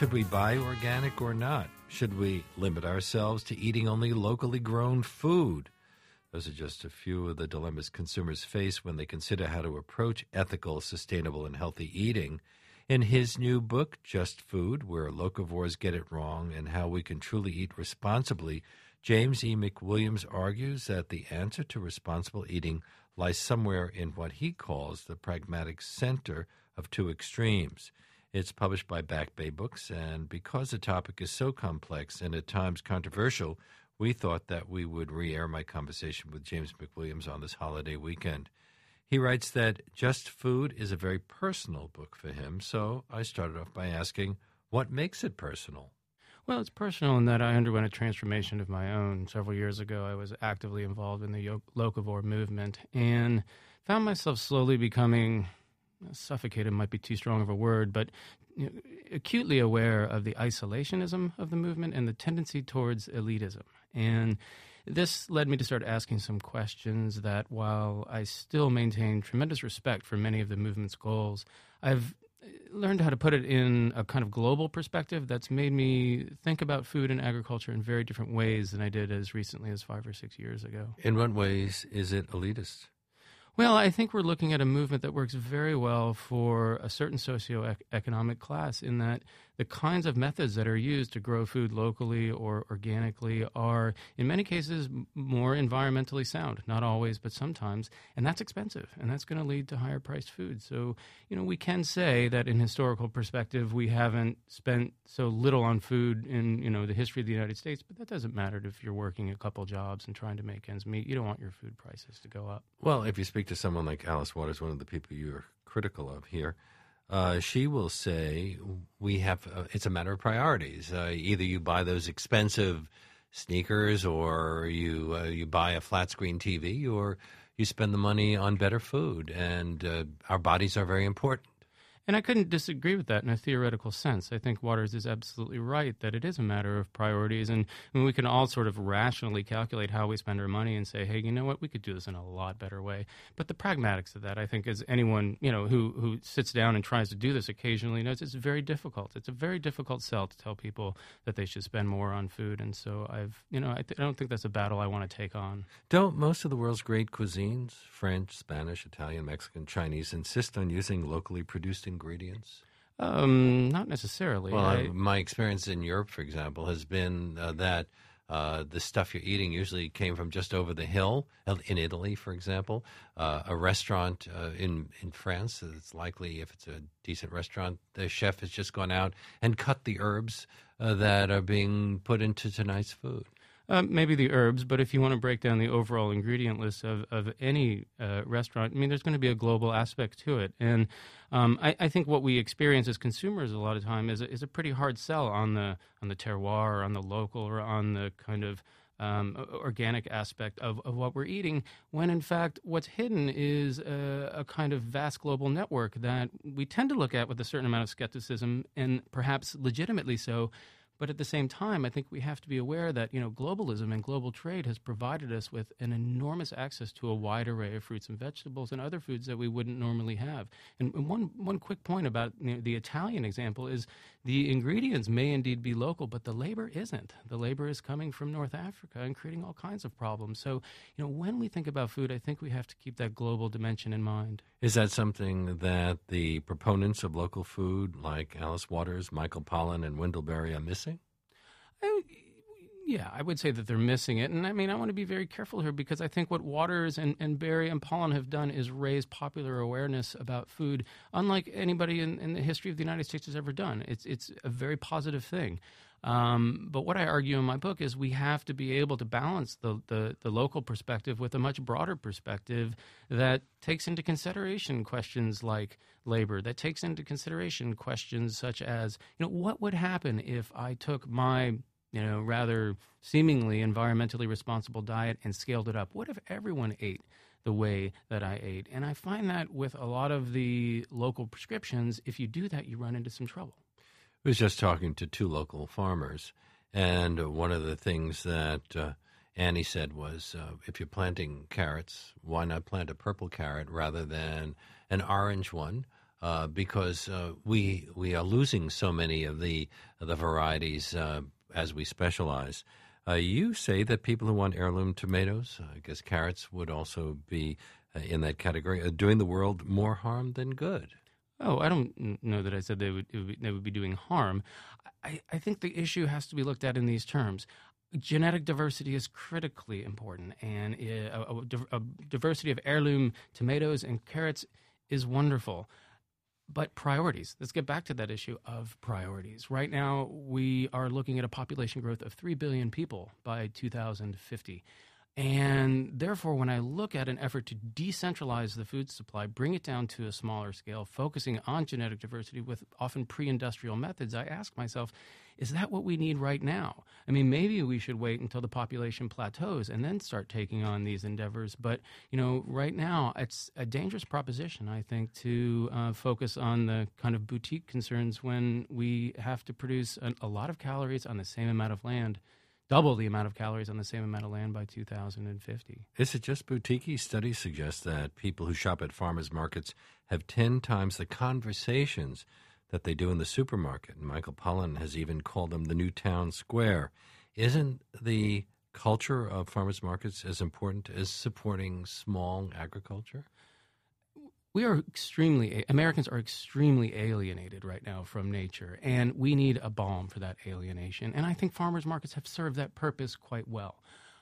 Should we buy organic or not? Should we limit ourselves to eating only locally grown food? Those are just a few of the dilemmas consumers face when they consider how to approach ethical, sustainable, and healthy eating. In his new book, Just Food, Where Locavores Get It Wrong and How We Can Truly Eat Responsibly, James E. McWilliams argues that the answer to responsible eating lies somewhere in what he calls the pragmatic center of two extremes. It's published by Back Bay Books, and because the topic is so complex and at times controversial, we thought that we would re-air my conversation with James McWilliams on this holiday weekend. He writes that Just Food is a very personal book for him, so I started off by asking, what makes it personal? Well, it's personal in that I underwent a transformation of my own. Several years ago, I was actively involved in the locavore movement and found myself slowly becoming suffocated might be too strong of a word, but acutely aware of the isolationism of the movement and the tendency towards elitism. And this led me to start asking some questions that, while I still maintain tremendous respect for many of the movement's goals, I've learned how to put it in a kind of global perspective that's made me think about food and agriculture in very different ways than I did as recently as 5 or 6 years ago. In what ways is it elitist? Well, I think we're looking at a movement that works very well for a certain socioeconomic class, in that the kinds of methods that are used to grow food locally or organically are, in many cases, more environmentally sound. Not always, but sometimes. And that's expensive, and that's going to lead to higher priced food. So, we can say that in historical perspective, we haven't spent so little on food in, the history of the United States, but that doesn't matter if you're working a couple jobs and trying to make ends meet. You don't want your food prices to go up. Well, if you speak to someone like Alice Waters, one of the people you're critical of here, she will say it's a matter of priorities. Either you buy those expensive sneakers, or you buy a flat screen TV, or you spend the money on better food. And our bodies are very important. And I couldn't disagree with that in a theoretical sense. I think Waters is absolutely right that it is a matter of priorities. And we can all sort of rationally calculate how we spend our money and say, hey, you know what, we could do this in a lot better way. But the pragmatics of that, I think, as anyone, who sits down and tries to do this occasionally knows, it's very difficult. It's a very difficult sell to tell people that they should spend more on food. And so I don't think that's a battle I want to take on. Don't most of the world's great cuisines, French, Spanish, Italian, Mexican, Chinese, insist on using locally produced ingredients? Not necessarily. Well, my experience in Europe, for example, has been that the stuff you're eating usually came from just over the hill. In Italy, for example, a restaurant in France, it's likely, if it's a decent restaurant, the chef has just gone out and cut the herbs that are being put into tonight's food. Maybe the herbs, but if you want to break down the overall ingredient list of any restaurant, there's going to be a global aspect to it. And I think what we experience as consumers a lot of time is a pretty hard sell on the terroir, or on the local, or on the kind of organic aspect of what we're eating, when in fact what's hidden is a kind of vast global network that we tend to look at with a certain amount of skepticism, and perhaps legitimately so. But at the same time, I think we have to be aware that, globalism and global trade has provided us with an enormous access to a wide array of fruits and vegetables and other foods that we wouldn't normally have. And one quick point about the Italian example is the ingredients may indeed be local, but the labor isn't. The labor is coming from North Africa and creating all kinds of problems. So, when we think about food, I think we have to keep that global dimension in mind. Is that something that the proponents of local food, like Alice Waters, Michael Pollan, and Wendell Berry, are missing? Yeah, I would say that they're missing it. And I want to be very careful here, because I think what Waters and Berry and Pollan have done is raise popular awareness about food, unlike anybody in the history of the United States has ever done. It's a very positive thing. But what I argue in my book is we have to be able to balance the local perspective with a much broader perspective that takes into consideration questions like labor, that takes into consideration questions such as, what would happen if I took my rather seemingly environmentally responsible diet and scaled it up? What if everyone ate the way that I ate? And I find that with a lot of the local prescriptions, if you do that, you run into some trouble. I was just talking to two local farmers, and one of the things that Annie said was, if you're planting carrots, why not plant a purple carrot rather than an orange one? because we are losing so many of the varieties as we specialize. You say that people who want heirloom tomatoes, I guess carrots would also be in that category, are doing the world more harm than good. Oh, I don't know that I said they would be doing harm. I think the issue has to be looked at in these terms. Genetic diversity is critically important, and a diversity of heirloom tomatoes and carrots is wonderful. But priorities. Let's get back to that issue of priorities. Right now, we are looking at a population growth of 3 billion people by 2050. And therefore, when I look at an effort to decentralize the food supply, bring it down to a smaller scale, focusing on genetic diversity with often pre-industrial methods, I ask myself, is that what we need right now? I mean, maybe we should wait until the population plateaus and then start taking on these endeavors. But, right now, it's a dangerous proposition, I think, to focus on the kind of boutique concerns when we have to produce a lot of calories on the same amount of land. Double the amount of calories on the same amount of land by 2050. Is it just boutique? Studies suggest that people who shop at farmers markets have 10 times the conversations that they do in the supermarket. And Michael Pollan has even called them the new town square. Isn't the culture of farmers markets as important as supporting small agriculture? Americans are extremely alienated right now from nature, and we need a balm for that alienation. And I think farmers markets have served that purpose quite well.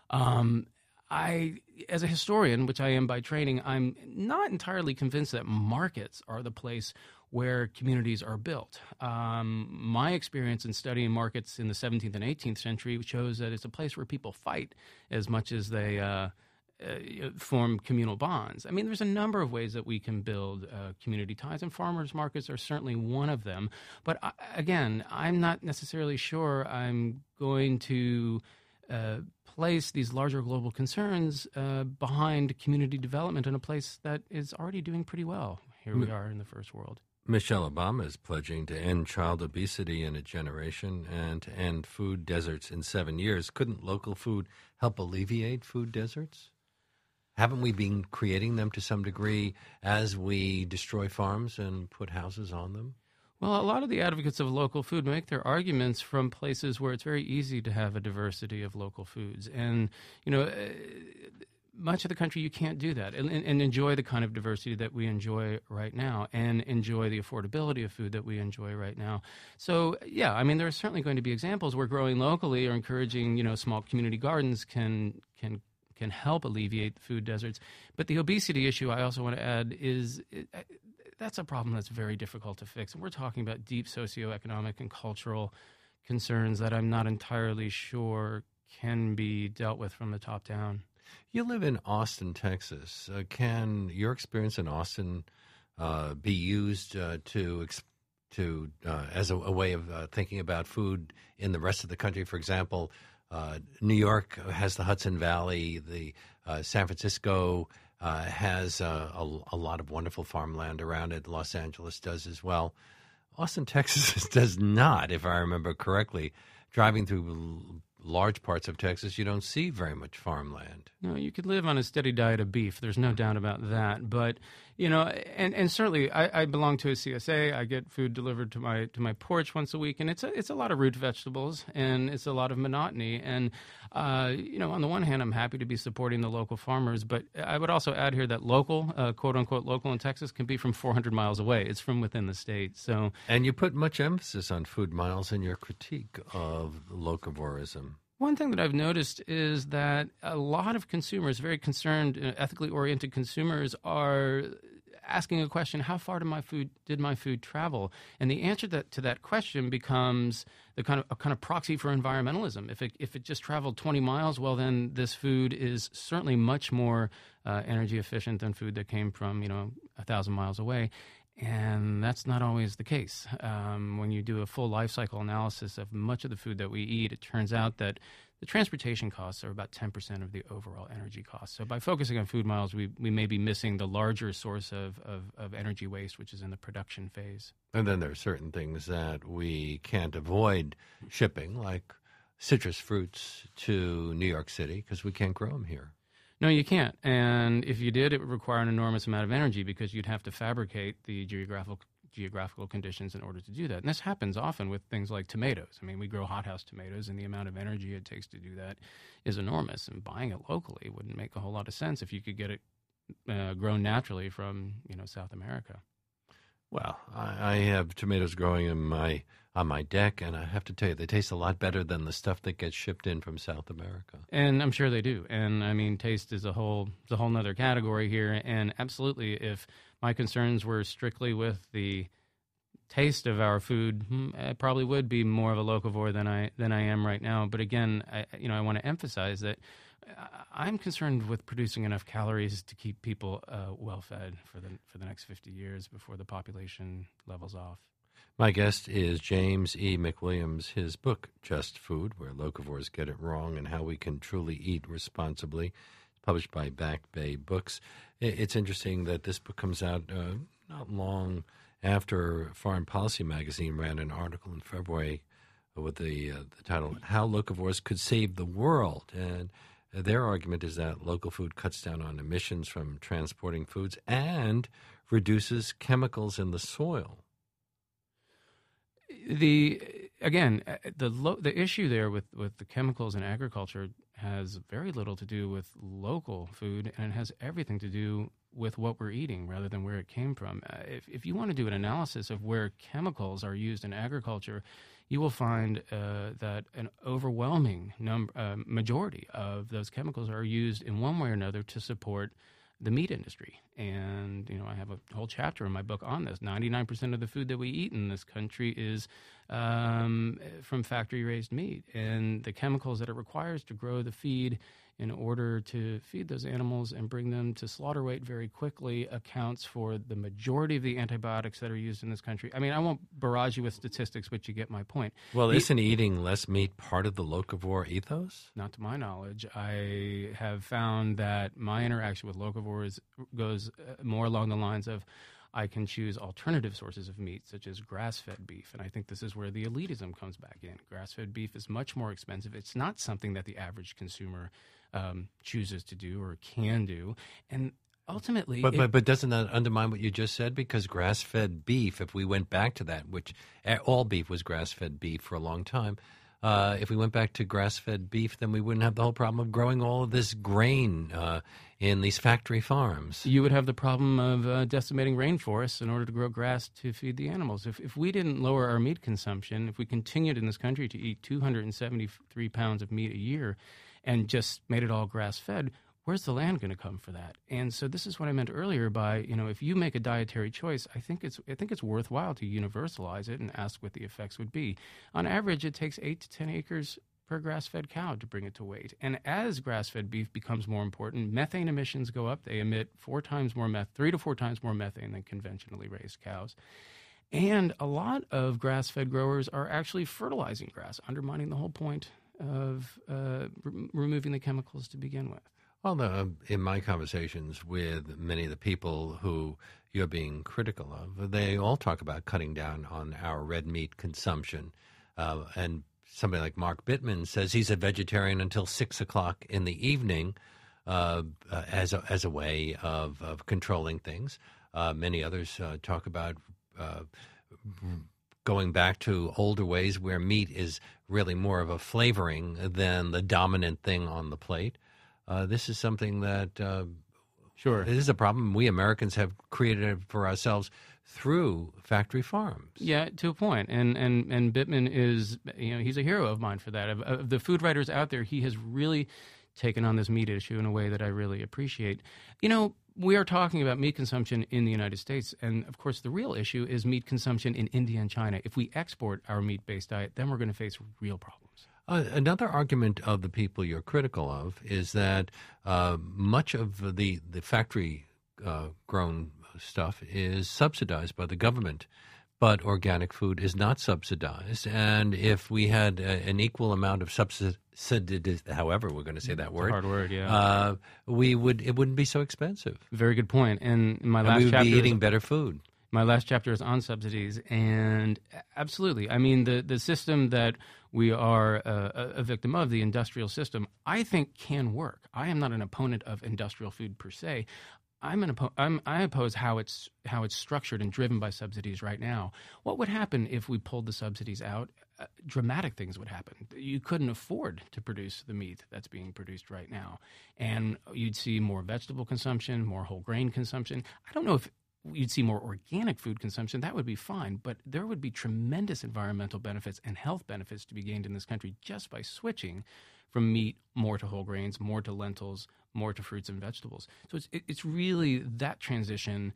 As a historian, which I am by training, I'm not entirely convinced that markets are the place where communities are built. My experience in studying markets in the 17th and 18th century shows that it's a place where people fight as much as they form communal bonds. I mean, there's a number of ways that we can build community ties, and farmers markets are certainly one of them. But again, I'm not necessarily sure I'm going to place these larger global concerns behind community development in a place that is already doing pretty well. Here we are in the first world. Michelle Obama is pledging to end child obesity in a generation and to end food deserts in 7 years. Couldn't local food help alleviate food deserts? Haven't we been creating them to some degree as we destroy farms and put houses on them? Well, a lot of the advocates of local food make their arguments from places where it's very easy to have a diversity of local foods. And, much of the country, you can't do that and enjoy the kind of diversity that we enjoy right now and enjoy the affordability of food that we enjoy right now. So, yeah, I mean, there are certainly going to be examples where growing locally or encouraging, small community gardens can help alleviate the food deserts. But the obesity issue, I also want to add, that's a problem that's very difficult to fix. And we're talking about deep socioeconomic and cultural concerns that I'm not entirely sure can be dealt with from the top down. You live in Austin, Texas. Can your experience in Austin be used as a way of thinking about food in the rest of the country? For example, New York has the Hudson Valley. The San Francisco has a lot of wonderful farmland around it. Los Angeles does as well. Austin, Texas does not, if I remember correctly. Driving through large parts of Texas, you don't see very much farmland. No, you could live on a steady diet of beef. There's no doubt about that. But, and certainly I belong to a CSA. I get food delivered to my porch once a week, and it's a lot of root vegetables, and it's a lot of monotony. And, on the one hand, I'm happy to be supporting the local farmers, but I would also add here that local, quote-unquote local in Texas, can be from 400 miles away. It's from within the state. So, and you put much emphasis on food miles in your critique of locavorism. One thing that I've noticed is that a lot of consumers, very concerned, ethically oriented consumers, are asking a question: how far did my food travel? And the answer to that question becomes a kind of proxy for environmentalism. If it just traveled 20 miles, well, then this food is certainly much more energy efficient than food that came from 1,000 miles away. And that's not always the case. When you do a full life cycle analysis of much of the food that we eat, it turns out that the transportation costs are about 10% of the overall energy costs. So by focusing on food miles, we may be missing the larger source of energy waste, which is in the production phase. And then there are certain things that we can't avoid shipping, like citrus fruits to New York City, because we can't grow them here. No, you can't. And if you did, it would require an enormous amount of energy because you'd have to fabricate the geographical conditions in order to do that. And this happens often with things like tomatoes. I mean, we grow hothouse tomatoes, and the amount of energy it takes to do that is enormous. And buying it locally wouldn't make a whole lot of sense if you could get it grown naturally from South America. Well, I have tomatoes growing on my deck, and I have to tell you, they taste a lot better than the stuff that gets shipped in from South America. And I'm sure they do. And I mean, taste is a whole nother category here. And absolutely, if my concerns were strictly with the taste of our food, I probably would be more of a locavore than I am right now. But again, I want to emphasize that I'm concerned with producing enough calories to keep people well fed for the next 50 years before the population levels off. My guest is James E. McWilliams. His book, Just Food, Where Locavores Get It Wrong and How We Can Truly Eat Responsibly, published by Back Bay Books. It's interesting that this book comes out not long after Foreign Policy magazine ran an article in February with the title, How Locavores Could Save the World. And their argument is that local food cuts down on emissions from transporting foods and reduces chemicals in the soil. The issue there with the chemicals in agriculture has very little to do with local food, and it has everything to do with what we're eating rather than where it came from. If you want to do an analysis of where chemicals are used in agriculture, you will find that an overwhelming majority of those chemicals are used in one way or another to support the meat industry. And, I have a whole chapter in my book on this. 99% of the food that we eat in this country is from factory-raised meat. And the chemicals that it requires to grow the feed in order to feed those animals and bring them to slaughter weight very quickly accounts for the majority of the antibiotics that are used in this country. I mean, I won't barrage you with statistics, but you get my point. Well, isn't eating less meat part of the locavore ethos? Not to my knowledge. I have found that my interaction with locavores goes more along the lines of I can choose alternative sources of meat, such as grass-fed beef. And I think this is where the elitism comes back in. Grass-fed beef is much more expensive. It's not something that the average consumer chooses to do or can do. And ultimately... But doesn't that undermine what you just said? Because grass-fed beef, if we went back to that, which all beef was grass-fed beef for a long time, if we went back to grass-fed beef, then we wouldn't have the whole problem of growing all of this grain in these factory farms. You would have the problem of decimating rainforests in order to grow grass to feed the animals. If we didn't lower our meat consumption, if we continued in this country to eat 273 pounds of meat a year and just made it all grass-fed, where's the land going to come for that? And so this is what I meant earlier by, if you make a dietary choice, I think it's worthwhile to universalize it and ask what the effects would be. On average, it takes 8 to 10 acres per grass-fed cow to bring it to weight. And as grass-fed beef becomes more important, methane emissions go up. They emit 3 to 4 times more methane than conventionally raised cows. And a lot of grass-fed growers are actually fertilizing grass, undermining the whole point of removing the chemicals to begin with. Well, in my conversations with many of the people who you're being critical of, they all talk about cutting down on our red meat consumption. And somebody like Mark Bittman says he's a vegetarian until 6 o'clock in the evening as a way of controlling things. Many others talk about going back to older ways where meat is really more of a flavoring than the dominant thing on the plate. This is something that sure, it is a problem we Americans have created for ourselves through factory farms. Yeah, to a point. And Bittman is, he's a hero of mine for that. Of the food writers out there, he has really taken on this meat issue in a way that I really appreciate. We are talking about meat consumption in the United States, and of course the real issue is meat consumption in India and China. If we export our meat-based diet, then we're going to face real problems. Another argument of the people you're critical of is that much of the factory grown stuff is subsidized by the government, but organic food is not subsidized. And if we had an equal amount of however we're going to say that word, hard word, yeah, it wouldn't be so expensive. Very good point. And my last we would chapter be eating better food. My last chapter is on subsidies, and absolutely. I mean, the system that we are a victim of the industrial system, I think can work. I am not an opponent of industrial food per se. I oppose how it's structured and driven by subsidies right now. What would happen if we pulled the subsidies out? Dramatic things would happen. You couldn't afford to produce the meat that's being produced right now, and you'd see more vegetable consumption, more whole grain consumption. I don't know if you'd see more organic food consumption. That would be fine, but there would be tremendous environmental benefits and health benefits to be gained in this country just by switching from meat more to whole grains, more to lentils, more to fruits and vegetables. So it's really that transition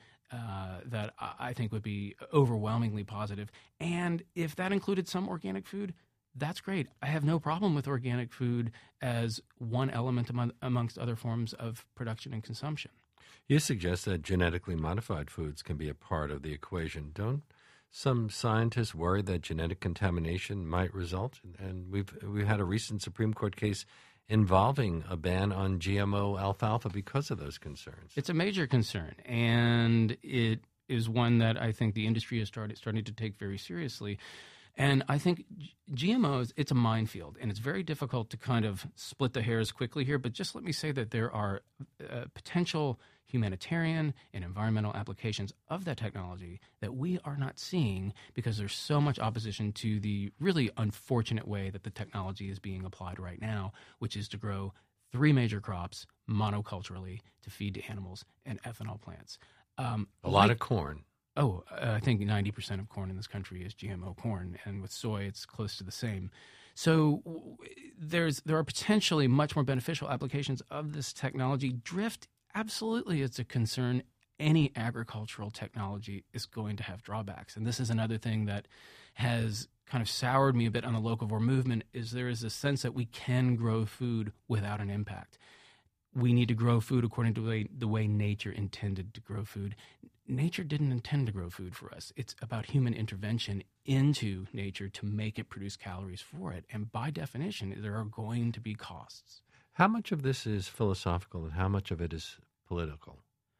that I think would be overwhelmingly positive. And if that included some organic food, that's great. I have no problem with organic food as one element amongst other forms of production and consumption. You suggest that genetically modified foods can be a part of the equation. Don't some scientists worry that genetic contamination might result? And we've had a recent Supreme Court case involving a ban on GMO alfalfa because of those concerns. It's a major concern, and it is one that I think the industry is starting to take very seriously. And I think GMOs, it's a minefield, and it's very difficult to kind of split the hairs quickly here. But just let me say that there are potential humanitarian and environmental applications of that technology that we are not seeing because there's so much opposition to the really unfortunate way that the technology is being applied right now, which is to grow 3 major crops monoculturally to feed to animals and ethanol plants. A lot of corn. I think 90% of corn in this country is GMO corn, and with soy, it's close to the same. So there are potentially much more beneficial applications of this technology. Drift, absolutely, it's a concern. Any agricultural technology is going to have drawbacks, and this is another thing that has kind of soured me a bit on the locavore movement. Is there is a sense that we can grow food without an impact. We need to grow food according to the way nature intended to grow food. Nature didn't intend to grow food for us. It's about human intervention into nature to make it produce calories for it. And by definition, there are going to be costs. How much of this is philosophical and how much of it is political?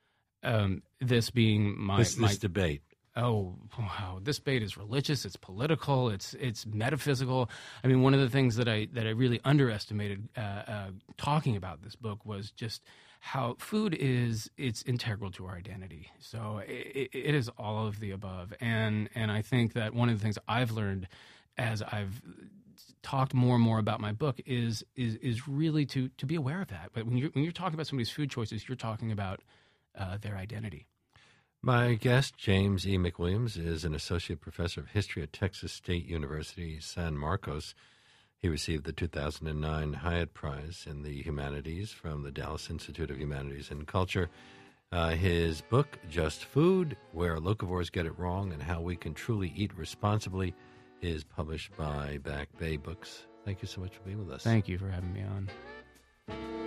This being this debate. Oh, wow. This debate is religious, it's political, it's metaphysical. I mean, one of the things that I really underestimated talking about this book was just how food it's integral to our identity. So it is all of the above. And I think that one of the things I've learned as I've talked more and more about my book is really to be aware of that. But when you're talking about somebody's food choices, you're talking about their identity. My guest, James E. McWilliams, is an associate professor of history at Texas State University, San Marcos. He received the 2009 Hyatt Prize in the Humanities from the Dallas Institute of Humanities and Culture. His book, Just Food, Where Locavores Get It Wrong and How We Can Truly Eat Responsibly, is published by Back Bay Books. Thank you so much for being with us. Thank you for having me on.